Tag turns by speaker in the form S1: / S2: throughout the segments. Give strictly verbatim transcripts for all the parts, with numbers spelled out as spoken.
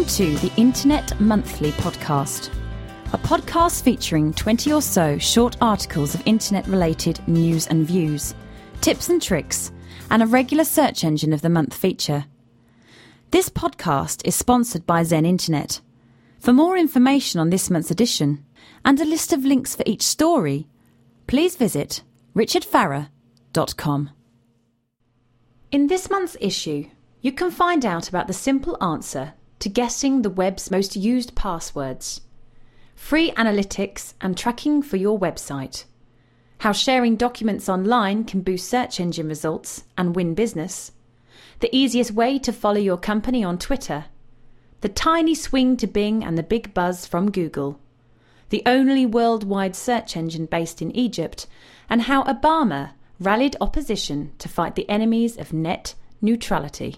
S1: Welcome to the Internet Monthly podcast, a podcast featuring twenty or so short articles of internet-related news and views, tips and tricks, and a regular search engine of the month feature. This podcast is sponsored by Zen Internet. For more information on this month's edition and a list of links for each story, please visit richard farrer dot com. In this month's issue, you can find out about the simple answer to guessing the web's most used passwords, free analytics and tracking for your website, how sharing documents online can boost search engine results and win business, the easiest way to follow your company on Twitter, the tiny swing to Bing and the big buzz from Google, the only worldwide search engine based in Egypt, and how Obama rallied opposition to fight the enemies of net neutrality.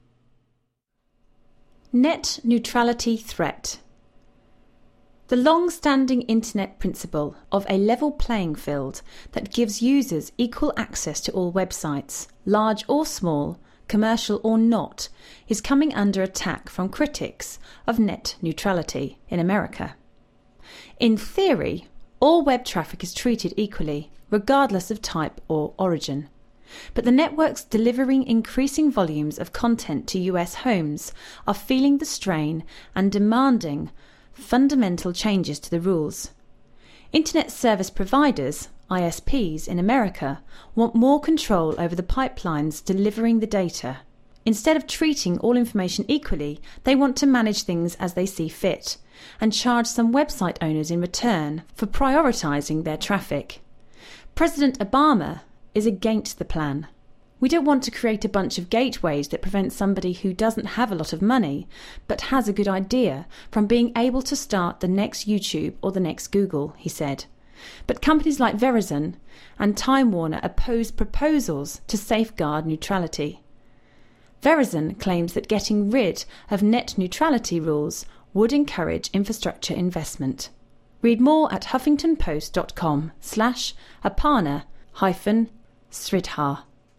S1: Net neutrality threat. The long-standing internet principle of a level playing field that gives users equal access to all websites, large or small, commercial or not, is coming under attack from critics of net neutrality in America. In theory, all web traffic is treated equally, regardless of type or origin. But the networks delivering increasing volumes of content to U S homes are feeling the strain and demanding fundamental changes to the rules. Internet service providers, I S Ps in America, want more control over the pipelines delivering the data. Instead of treating all information equally, they want to manage things as they see fit and charge some website owners in return for prioritizing their traffic. President Obama is against the plan. We don't want to create a bunch of gateways that prevent somebody who doesn't have a lot of money but has a good idea from being able to start the next YouTube or the next Google, he said. But companies like Verizon and Time Warner oppose proposals to safeguard neutrality. Verizon claims that getting rid of net neutrality rules would encourage infrastructure investment. Read more at huffingtonpost.com slash aparna hyphen Sridhar.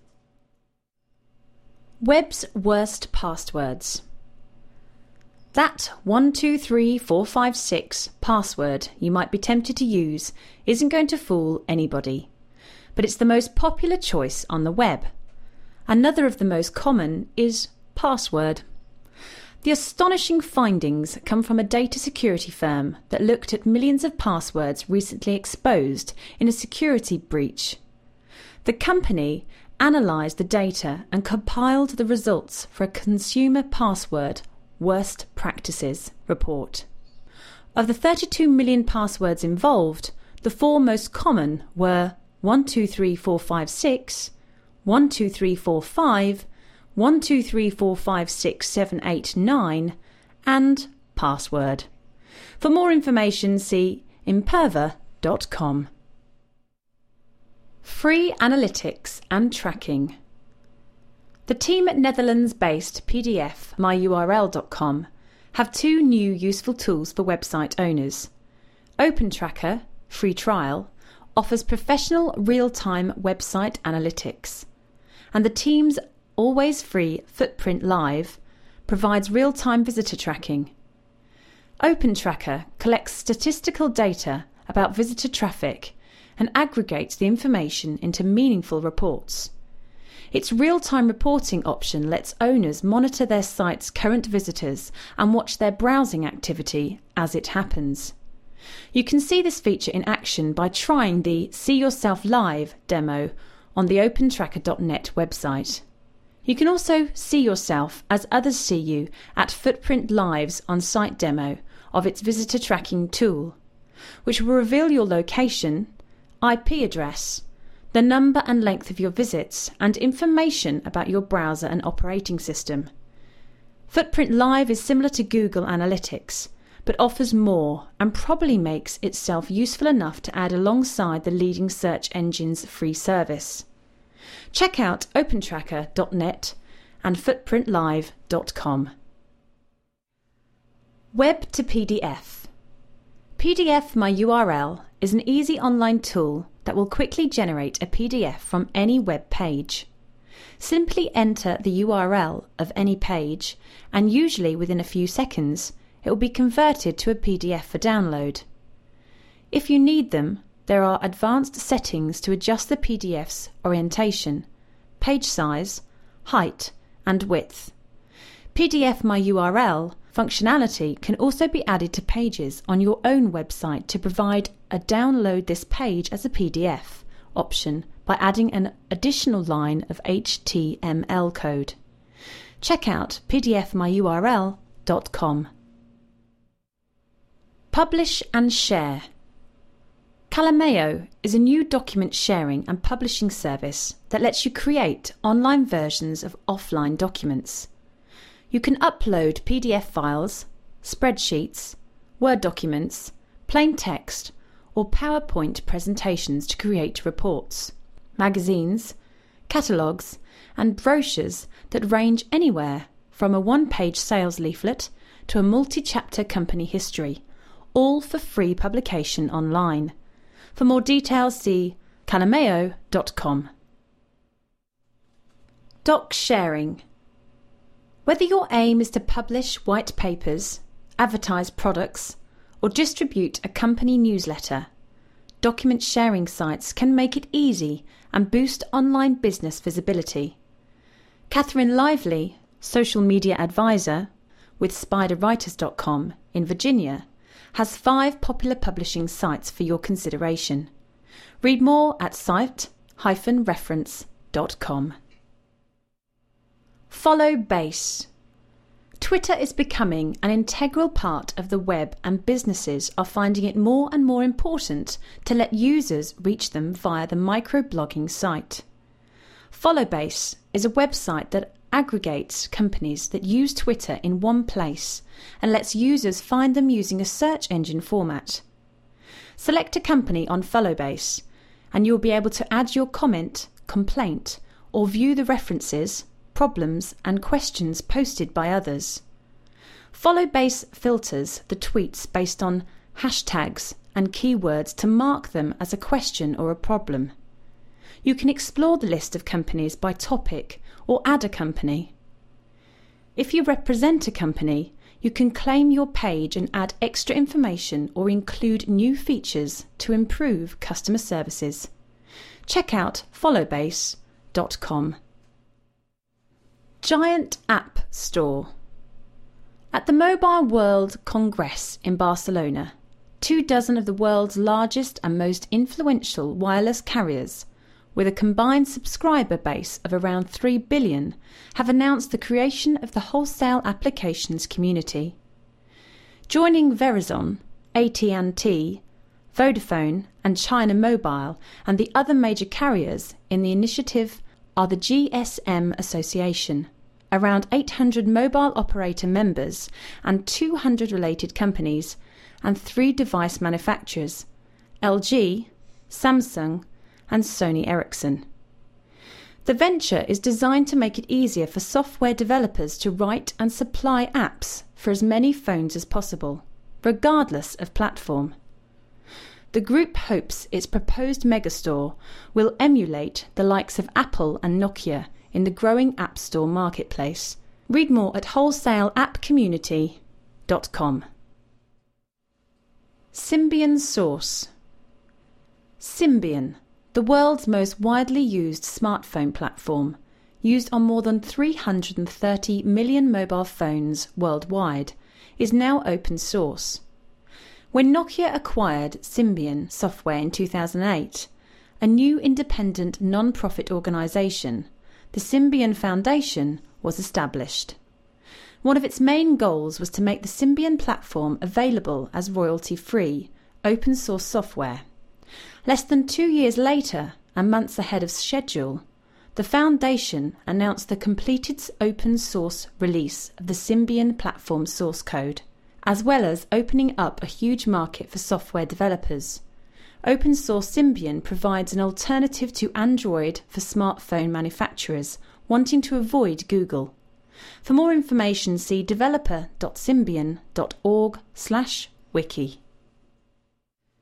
S1: Web's worst passwords. That one two three four five six password you might be tempted to use isn't going to fool anybody, but it's the most popular choice on the web. Another of the most common is password. The astonishing findings come from a data security firm that looked at millions of passwords recently exposed in a security breach. The company analysed the data and compiled the results for a consumer password worst practices report. Of the thirty-two million passwords involved, the four most common were one two three four five six, one two three four five, one two three four five six seven eight nine, and password. For more information, see imperva dot com. Free analytics and tracking. The team at Netherlands-based P D F my U R L dot com have two new useful tools for website owners. OpenTracker, free trial, offers professional real-time website analytics, and the team's always free Footprint Live provides real-time visitor tracking. OpenTracker collects statistical data about visitor traffic and aggregates the information into meaningful reports. Its real-time reporting option lets owners monitor their site's current visitors and watch their browsing activity as it happens. You can see this feature in action by trying the See Yourself Live demo on the open tracker dot net website. You can also see yourself as others see you at Footprint Live's on-site demo of its visitor tracking tool, which will reveal your location, I P address, the number and length of your visits, and information about your browser and operating system. Footprint Live is similar to Google Analytics, but offers more and probably makes itself useful enough to add alongside the leading search engine's free service. Check out open tracker dot net and footprint live dot com. Web to P D F. P D F my U R L is an easy online tool that will quickly generate a P D F from any web page. Simply enter the U R L of any page, and usually within a few seconds, it will be converted to a P D F for download. If you need them, there are advanced settings to adjust the P D F's orientation, page size, height, and width. P D F My U R L functionality can also be added to pages on your own website to provide a download this page as a P D F option by adding an additional line of H T M L code. Check out P D F my U R L dot com. Publish and share. Calameo is a new document sharing and publishing service that lets you create online versions of offline documents. You can upload P D F files, spreadsheets, Word documents, plain text, or PowerPoint presentations to create reports, magazines, catalogues, and brochures that range anywhere from a one-page sales leaflet to a multi-chapter company history, all for free publication online. For more details, see calameo dot com. Doc sharing. Whether your aim is to publish white papers, advertise products, or distribute a company newsletter, document sharing sites can make it easy and boost online business visibility. Catherine Lively, social media advisor with spider writers dot com in Virginia, has five popular publishing sites for your consideration. Read more at site dash reference dot com. Follow Base. Twitter is becoming an integral part of the web, and businesses are finding it more and more important to let users reach them via the microblogging site. Followbase is a website that aggregates companies that use Twitter in one place and lets users find them using a search engine format. Select a company on Followbase and you'll be able to add your comment, complaint, or view the references, problems, and questions posted by others. Followbase filters the tweets based on hashtags and keywords to mark them as a question or a problem. You can explore the list of companies by topic or add a company. If you represent a company, you can claim your page and add extra information or include new features to improve customer services. Check out followbase dot com. Giant App Store. At the Mobile World Congress in Barcelona, two dozen of the world's largest and most influential wireless carriers, with a combined subscriber base of around three billion, have announced the creation of the wholesale applications community. Joining Verizon, A T and T, Vodafone and China Mobile and the other major carriers in the initiative are the G S M Association, around eight hundred mobile operator members and two hundred related companies, and three device manufacturers, L G, Samsung, and Sony Ericsson. The venture is designed to make it easier for software developers to write and supply apps for as many phones as possible, regardless of platform. The group hopes its proposed megastore will emulate the likes of Apple and Nokia in the growing App Store marketplace. Read more at wholesale app community dot com. Symbian Source. Symbian, the world's most widely used smartphone platform, used on more than three hundred thirty million mobile phones worldwide, is now open source. When Nokia acquired Symbian Software in two thousand eight, a new independent non-profit organisation, the Symbian Foundation, was established. One of its main goals was to make the Symbian platform available as royalty-free, open-source software. Less than two years later, and months ahead of schedule, the Foundation announced the completed open-source release of the Symbian platform source code, as well as opening up a huge market for software developers. Open source Symbian provides an alternative to Android for smartphone manufacturers wanting to avoid Google. For more information, see developer dot symbian dot org slash wiki.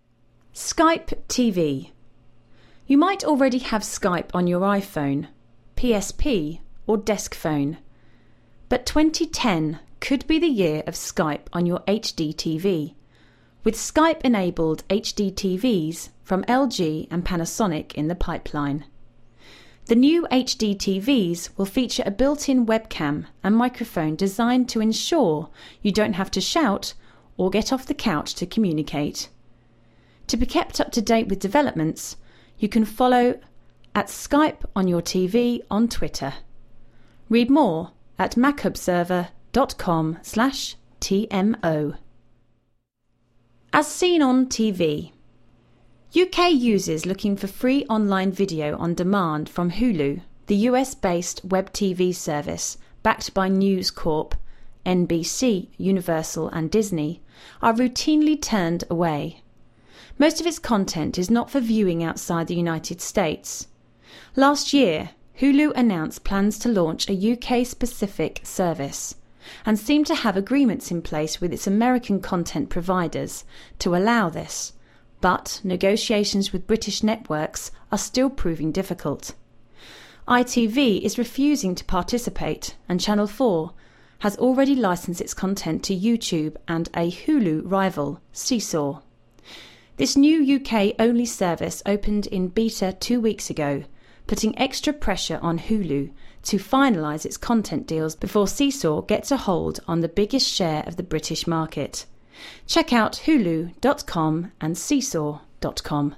S1: Skype T V. You might already have Skype on your iPhone, P S P, or desk phone. But twenty ten could be the year of Skype on your H D T V, with Skype-enabled H D T Vs from L G and Panasonic in the pipeline. The new H D T Vs will feature a built-in webcam and microphone designed to ensure you don't have to shout or get off the couch to communicate. To be kept up to date with developments, you can follow at Skype on your T V on Twitter. Read more at macobserver.com slash TMO. As seen on T V. U K users looking for free online video on demand from Hulu, the U S-based web T V service backed by News Corp, N B C, Universal and Disney, are routinely turned away. Most of its content is not for viewing outside the United States. Last year, Hulu announced plans to launch a U K-specific service and seemed to have agreements in place with its American content providers to allow this, but negotiations with British networks are still proving difficult. I T V is refusing to participate, and Channel four has already licensed its content to YouTube and a Hulu rival, Seesaw. This new U K-only service opened in beta two weeks ago, putting extra pressure on Hulu to finalise its content deals before Seesaw gets a hold on the biggest share of the British market. Check out hulu dot com and seesaw dot com.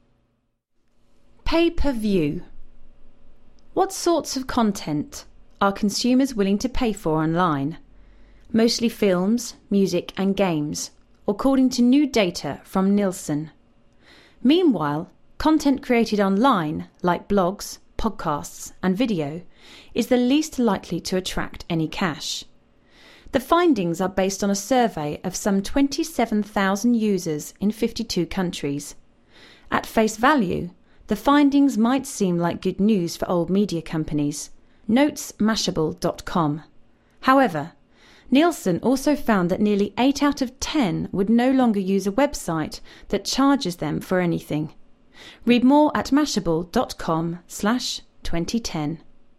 S1: Pay-per-view. What sorts of content are consumers willing to pay for online? Mostly films, music and games, according to new data from Nielsen. Meanwhile, content created online, like blogs, podcasts and video, is the least likely to attract any cash. The findings are based on a survey of some twenty-seven thousand users in fifty-two countries. At face value, the findings might seem like good news for old media companies, notes mashable dot com. However, Nielsen also found that nearly eight out of ten would no longer use a website that charges them for anything. Read more at mashable dot com slash twenty ten.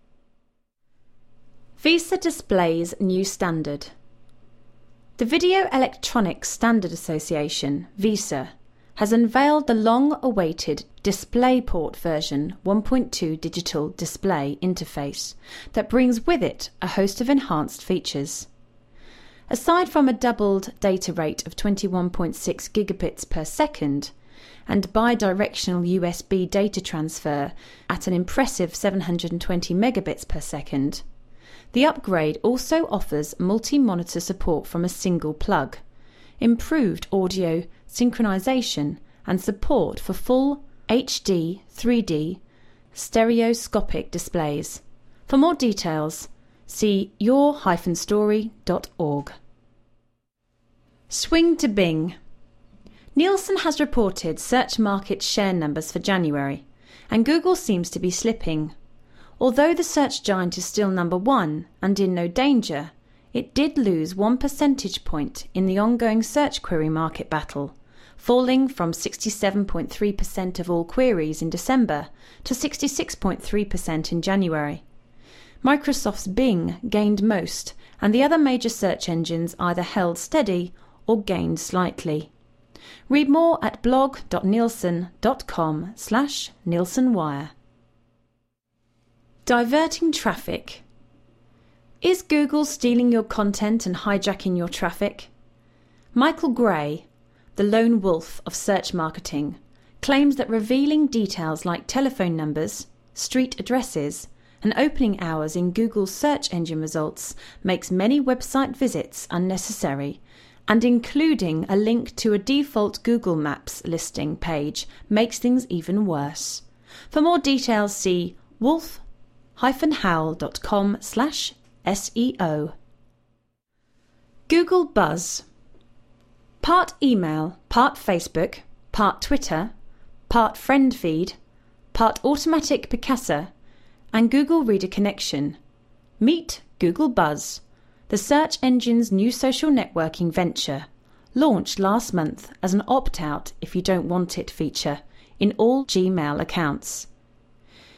S1: Visa displays new standard. The Video Electronics Standard Association, Visa, has unveiled the long-awaited DisplayPort version one point two digital display interface that brings with it a host of enhanced features. Aside from a doubled data rate of twenty-one point six gigabits per second and bidirectional U S B data transfer at an impressive seven hundred twenty megabits per second, the upgrade also offers multi-monitor support from a single plug, improved audio synchronization and support for full H D, three D, stereoscopic displays. For more details, see your dash story dot org. Swing to Bing. Nielsen has reported search market share numbers for January, and Google seems to be slipping. Although the search giant is still number one and in no danger, it did lose one percentage point in the ongoing search query market battle, falling from sixty-seven point three percent of all queries in December to sixty-six point three percent in January. Microsoft's Bing gained most, and the other major search engines either held steady or gained slightly. Read more at blog dot nielsen dot com slash Nielsen Wire. Diverting traffic. Is Google stealing your content and hijacking your traffic? Michael Gray, the lone wolf of search marketing, claims that revealing details like telephone numbers, street addresses, and opening hours in Google's search engine results makes many website visits unnecessary, and including a link to a default Google Maps listing page makes things even worse. For more details, see wolf dash howl dot com slash S E O. Google Buzz. Part email, part Facebook, part Twitter, part friend feed, part automatic Picasa, and Google Reader Connection. Meet Google Buzz, the search engine's new social networking venture, launched last month as an opt-out if you don't want it feature in all Gmail accounts.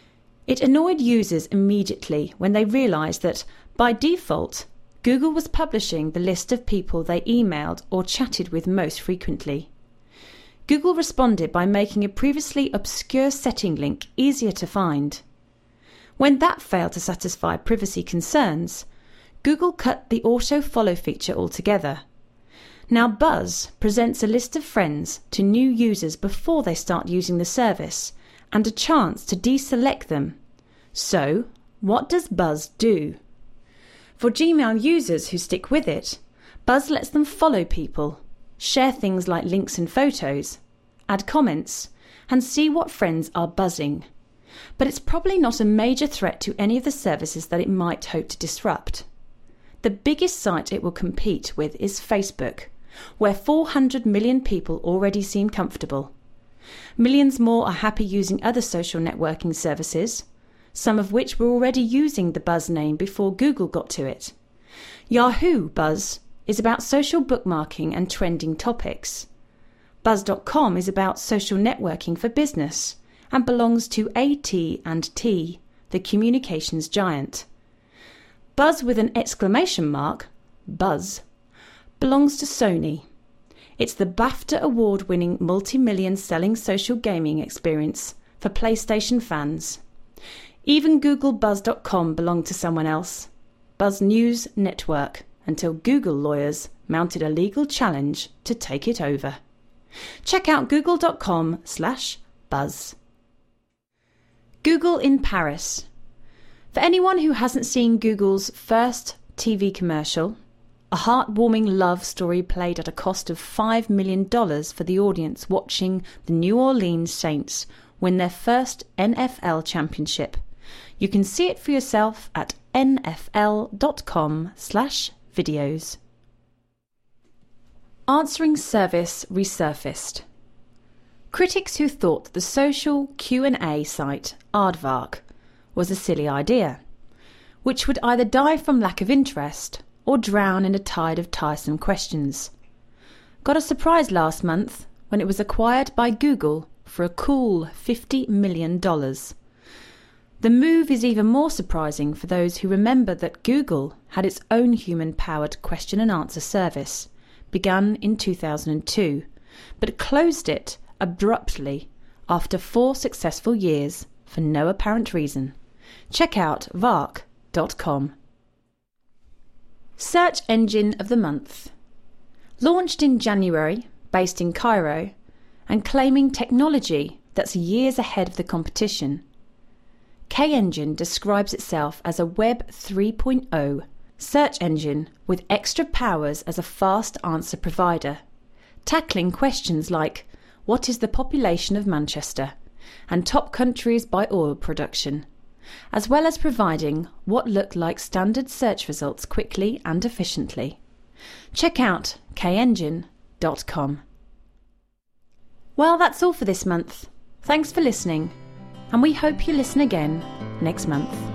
S1: It annoyed users immediately when they realised that, by default, Google was publishing the list of people they emailed or chatted with most frequently. Google responded by making a previously obscure setting link easier to find. When that failed to satisfy privacy concerns, Google cut the auto-follow feature altogether. Now Buzz presents a list of friends to new users before they start using the service, and a chance to deselect them. So, what does Buzz do? For Gmail users who stick with it, Buzz lets them follow people, share things like links and photos, add comments, and see what friends are buzzing. But it's probably not a major threat to any of the services that it might hope to disrupt. The biggest site it will compete with is Facebook, where four hundred million people already seem comfortable. Millions more are happy using other social networking services, some of which were already using the Buzz name before Google got to it. Yahoo Buzz is about social bookmarking and trending topics. Buzz dot com is about social networking for business and belongs to A T and T, the communications giant. Buzz with an exclamation mark, Buzz, belongs to Sony. It's the BAFTA award-winning multi-million selling social gaming experience for PlayStation fans. Even Google Buzz dot com belonged to someone else, Buzz News Network, until Google lawyers mounted a legal challenge to take it over. Check out google dot com slash buzz. Google in Paris. For anyone who hasn't seen Google's first T V commercial, a heartwarming love story played at a cost of five million dollars for the audience watching the New Orleans Saints win their first N F L championship. You can see it for yourself at N F L dot com slash videos. Answering service resurfaced. Critics who thought the social Q and A site Aardvark was a silly idea, which would either die from lack of interest or drown in a tide of tiresome questions, got a surprise last month when it was acquired by Google for a cool fifty million dollars. The move is even more surprising for those who remember that Google had its own human-powered question and answer service, begun in two thousand two, but closed it abruptly after four successful years for no apparent reason. Check out vark dot com. Search Engine of the Month. Launched in January, based in Cairo, and claiming technology that's years ahead of the competition, K-Engine describes itself as a Web three point oh search engine with extra powers as a fast answer provider, tackling questions like what is the population of Manchester and top countries by oil production, as well as providing what look like standard search results quickly and efficiently. Check out K engine dot com. Well, that's all for this month. Thanks for listening, and we hope you listen again next month.